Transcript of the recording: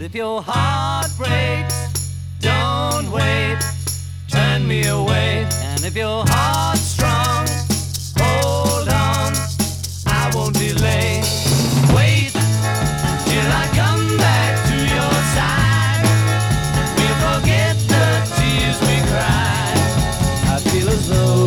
But if your heart breaks, don't wait, turn me away. And if your heart's strong, hold on, I won't delay. Wait till I come back to your side. We'll forget the tears we cried. I feel as though